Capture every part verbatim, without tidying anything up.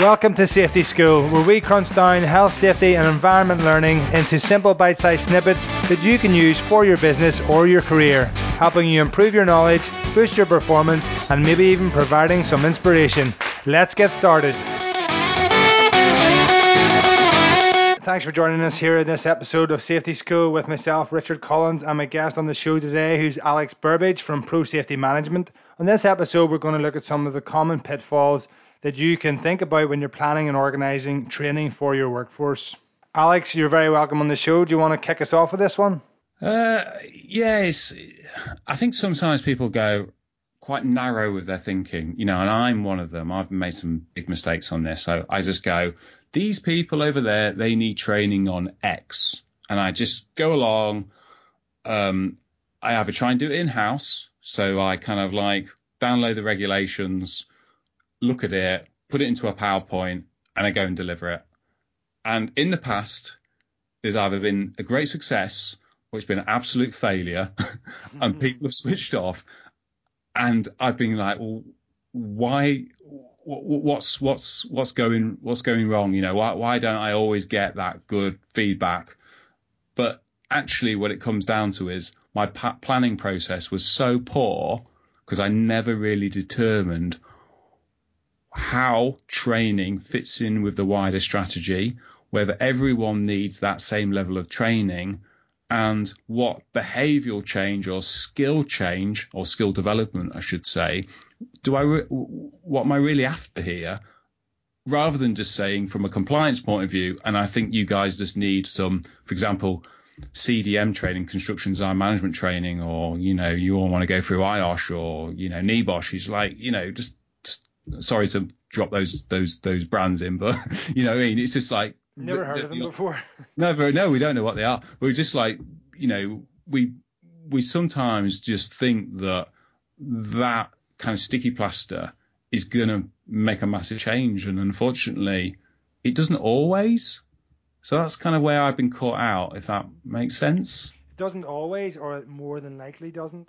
Welcome to Safety School, where we crunch down health, safety and environment learning into simple bite-sized snippets that you can use for your business or your career, helping you improve your knowledge, boost your performance and maybe even providing some inspiration. Let's get started. Thanks for joining us here in this episode of Safety School with myself, Richard Collins, and my guest on the show today, who's Alex Burbage from Pro Safety Management. On this episode, we're going to look at some of the common pitfalls that you can think about when you're planning and organising training for your workforce. Alex, you're very welcome on the show. Do you want to kick us off with this one? Uh, yes, I think sometimes people go quite narrow with their thinking, you know, and I'm one of them. I've made some big mistakes on this. So I just go, these people over there, they need training on X. And I just go along. Um, I either try and do it in-house. So I kind of like download the regulations, look at it, put it into a PowerPoint, and I go and deliver it. And in the past, there's either been a great success or it's been an absolute failure, and people have switched off. And I've been like, well, why? What's what's what's going what's going wrong? You know, why why don't I always get that good feedback? But actually, what it comes down to is my pa- planning process was so poor because I never really determined how training fits in with the wider strategy, whether everyone needs that same level of training, and what behavioural change or skill change or skill development, I should say, do I re- what am I really after here, rather than just saying from a compliance point of view. And I think you guys just need some, for example, C D M training, construction design management training, or, you know, you all want to go through I O S H or, you know, N E B O S H. He's like, you know, just, just sorry to drop those those those brands in, but you know what I mean? It's just like, never heard the, of them the, before. Never, no, we don't know what they are. We're just like, you know, we we sometimes just think that that kind of sticky plaster is going to make a massive change, and unfortunately, it doesn't always. So that's kind of where I've been caught out, if that makes sense. It doesn't always, or it more than likely doesn't?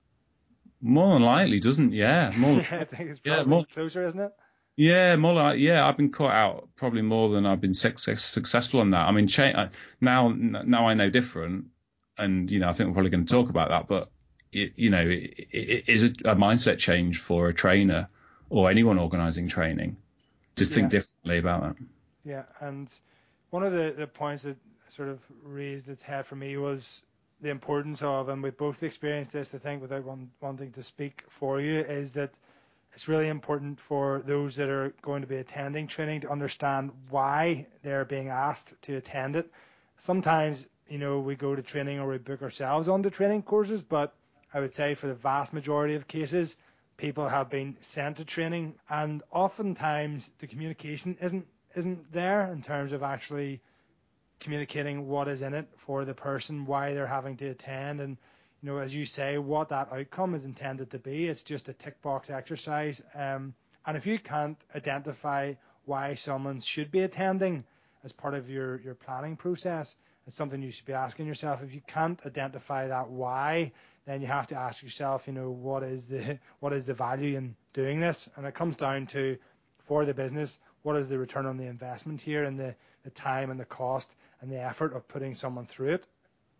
More than likely doesn't, yeah. More, I think it's probably yeah, more, closer, isn't it? Yeah, more like, yeah, I've been caught out probably more than I've been success, successful on that. I mean, cha- now now I know different, and, you know, I think we're probably going to talk about that, but, it, you know, it, it is a, a mindset change for a trainer or anyone organising training to yeah. think differently about that. Yeah, and one of the, the points that sort of raised its head for me was the importance of, and we've both experienced this, I think, without one, wanting to speak for you, is that it's really important for those that are going to be attending training to understand why they're being asked to attend it. Sometimes, you know, we go to training or we book ourselves onto training courses, but I would say for the vast majority of cases, people have been sent to training, and oftentimes the communication isn't isn't there in terms of actually communicating what is in it for the person, why they're having to attend, and, you know, as you say, what that outcome is intended to be. It's just a tick box exercise. Um, and if you can't identify why someone should be attending as part of your, your planning process, it's something you should be asking yourself. If you can't identify that why, then you have to ask yourself, you know, what is the what is the value in doing this? And it comes down to, for the business, what is the return on the investment here, and the, the time and the cost and the effort of putting someone through it.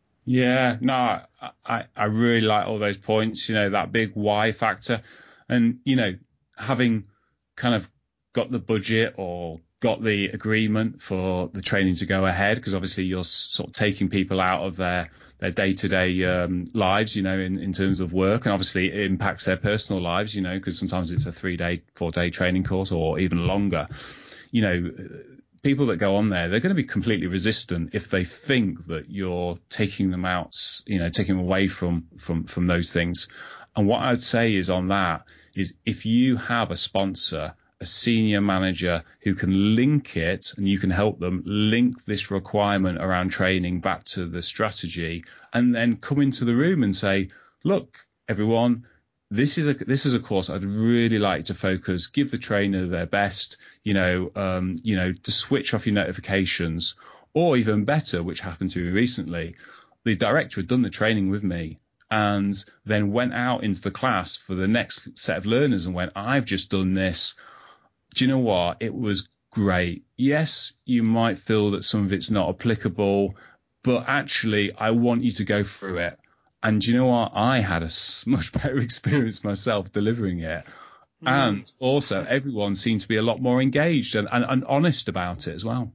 Yeah, no, I, I really like all those points, you know, that big why factor. And, you know, having kind of got the budget or got the agreement for the training to go ahead, because obviously you're sort of taking people out of their, their day-to-day um, lives, you know, in, in terms of work. And obviously it impacts their personal lives, you know, because sometimes it's a three-day, four-day training course or even longer. You know, people that go on there, they're going to be completely resistant if they think that you're taking them out, you know, taking them away from, from, from those things. And what I'd say is on that is, if you have a sponsor, a senior manager who can link it, and you can help them link this requirement around training back to the strategy, and then come into the room and say, look, everyone, This is a this is a course I'd really like to focus, give the trainer their best, you know, um, you know, to switch off your notifications, or even better, which happened to me recently, the director had done the training with me and then went out into the class for the next set of learners and went, I've just done this. Do you know what? It was great. Yes, you might feel that some of it's not applicable, but actually I want you to go through it. And you know what? I had a much better experience myself delivering it. Mm. And also everyone seemed to be a lot more engaged and, and, and honest about it as well.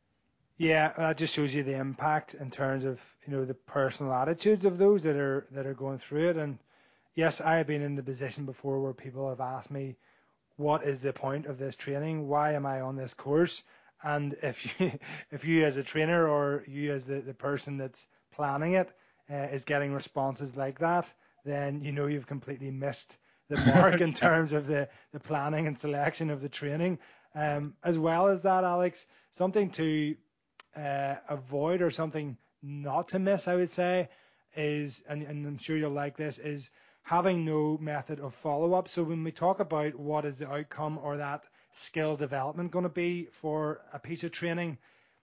Yeah, that just shows you the impact in terms of, you know, the personal attitudes of those that are that are going through it. And yes, I have been in the position before where people have asked me, what is the point of this training? Why am I on this course? And if you if you as a trainer or you as the, the person that's planning it uh, is getting responses like that, then you know you've completely missed the mark in terms of the, the planning and selection of the training. Um, as well as that, Alex, something to uh, avoid or something not to miss, I would say, is, and, and I'm sure you'll like this, is having no method of follow-up. So when we talk about what is the outcome or that skill development going to be for a piece of training,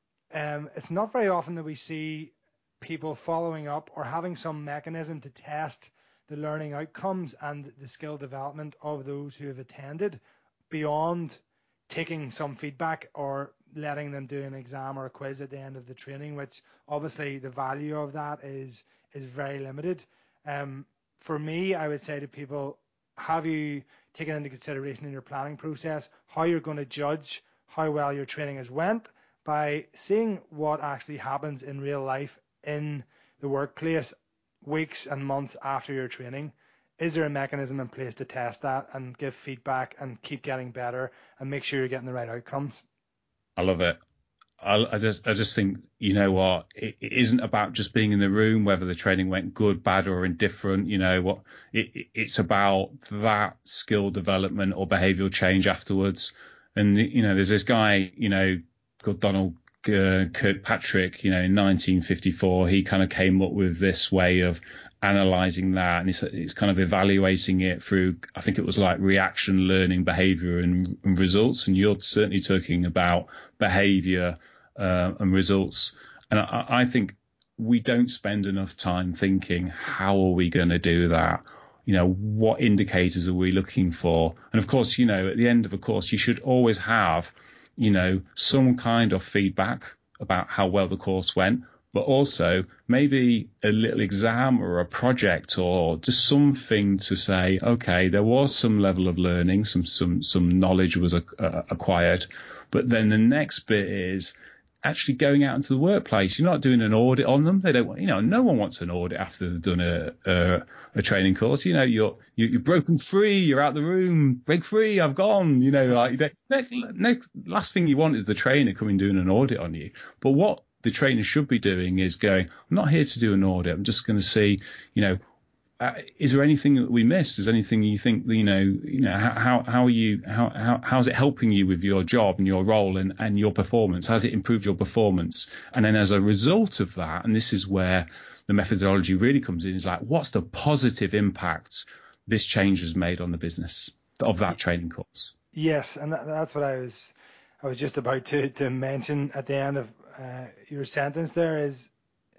um, it's not very often that we see people following up or having some mechanism to test the learning outcomes and the skill development of those who have attended beyond taking some feedback or letting them do an exam or a quiz at the end of the training, which obviously the value of that is is very limited. Um, for me, I would say to people, have you taken into consideration in your planning process how you're going to judge how well your training has went by seeing what actually happens in real life in the workplace weeks and months after your training? Is there a mechanism in place to test that and give feedback and keep getting better and make sure you're getting the right outcomes? I love it. I, I just, I just think, you know what, it, it isn't about just being in the room, whether the training went good, bad, or indifferent. You know what, it, it, it's about that skill development or behavioural change afterwards. And you know, there's this guy, you know, called Donald uh, Kirkpatrick. You know, in nineteen fifty-four, he kind of came up with this way of analysing that, and he's, he's kind of evaluating it through, I think it was like reaction, learning, behaviour, and, and results. And you're certainly talking about behaviour uh, and results. And I, I think we don't spend enough time thinking, how are we going to do that? You know, what indicators are we looking for? And of course, you know, at the end of a course, you should always have, you know, some kind of feedback about how well the course went, but also maybe a little exam or a project or just something to say, okay, there was some level of learning, some some some knowledge was uh, acquired, but then the next bit is actually going out into the workplace. You're not doing an audit on them. They don't, you know, no one wants an audit after they've done a a, a training course. You know, you're you're broken free. You're out the room. Break free. I've gone. You know, like the next, next last thing you want is the trainer coming doing an audit on you. But what the trainer should be doing is going, I'm not here to do an audit. I'm just going to see, you know, uh, is there anything that we missed? Is there anything you think, you know, you know, how how are you, how how how's it helping you with your job and your role and and your performance? Has it improved your performance? And then as a result of that, and this is where the methodology really comes in, is like, what's the positive impact this change has made on the business of that training course? Yes, and that, that's what I was I was just about to to mention at the end of uh, your sentence there, is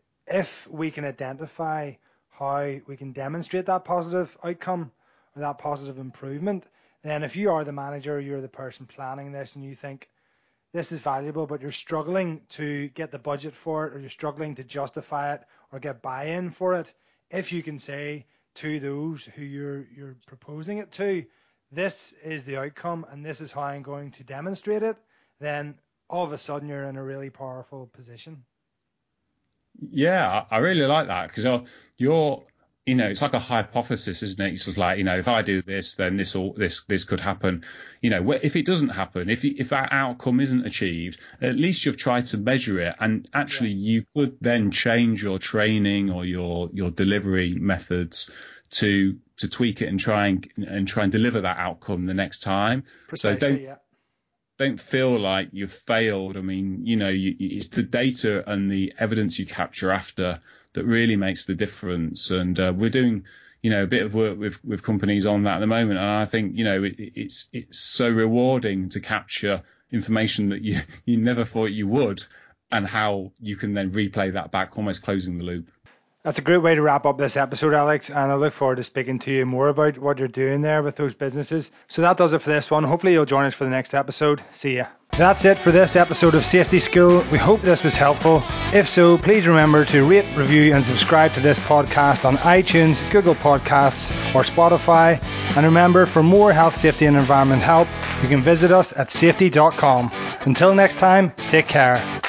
if we can identify how we can demonstrate that positive outcome or that positive improvement, then if you are the manager, you're the person planning this, and you think this is valuable, but you're struggling to get the budget for it, or you're struggling to justify it or get buy-in for it, if you can say to those who you're you're proposing it to, this is the outcome and this is how I'm going to demonstrate it, then all of a sudden you're in a really powerful position. Yeah, I really like that, because you're, you're, you know, it's like a hypothesis, isn't it? It's just like, you know, if I do this, then this all this this could happen. You know, if it doesn't happen, if if that outcome isn't achieved, at least you've tried to measure it, and actually yeah. you could then change your training or your your delivery methods to to tweak it and try and and try and deliver that outcome the next time. Precisely, so don't, yeah. Don't feel like you've failed. I mean, you know, you, it's the data and the evidence you capture after that really makes the difference. And uh, we're doing, you know, a bit of work with, with companies on that at the moment. And I think, you know, it, it's it's so rewarding to capture information that you, you never thought you would, and how you can then replay that back, almost closing the loop. That's a great way to wrap up this episode, Alex, and I look forward to speaking to you more about what you're doing there with those businesses. So that does it for this one. Hopefully you'll join us for the next episode. See ya. That's it for this episode of Safety School. We hope this was helpful. If so, please remember to rate, review and subscribe to this podcast on iTunes, Google Podcasts or Spotify. And remember, for more health, safety and environment help, you can visit us at safety dot com. Until next time, take care.